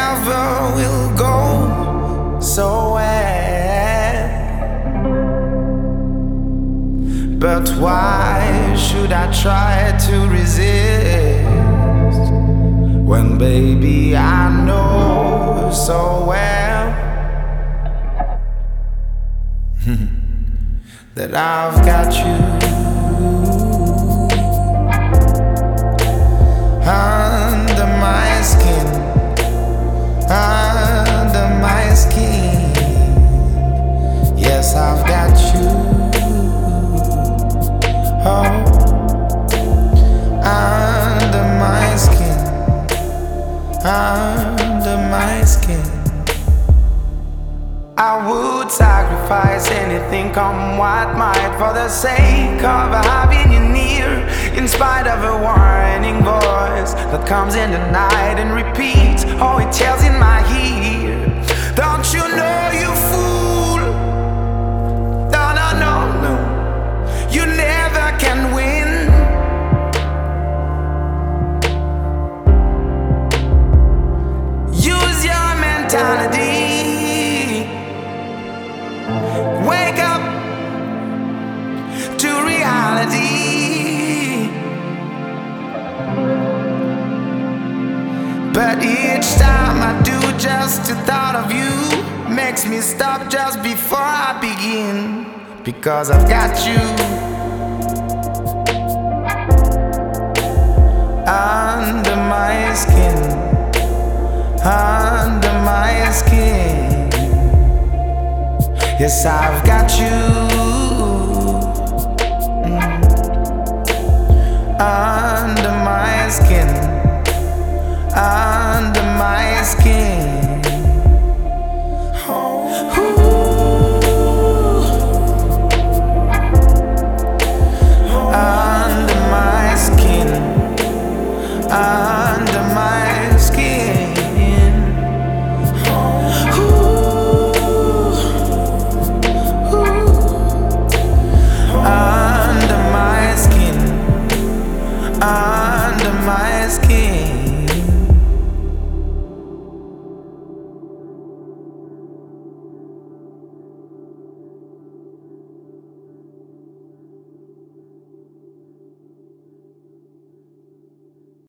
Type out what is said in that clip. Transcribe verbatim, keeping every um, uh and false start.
never will go so well. But why should I try to resist when, baby, I know so well that I've got you under my skin, under my skin. Yes, I've got you. Oh, under my skin, under my skin. I would sacrifice anything, come what might, for the sake of having you near. In spite of a warning voice that comes in the night and repeats all it tells in my ear. Don't you know, you fool? No, no, no, no. You never can win. Use your mentality. Wake up to reality. But each time I do, just the thought of you makes me stop just before I begin. Because I've got you under my skin, under my skin. Yes, I've got you mm. under my skin.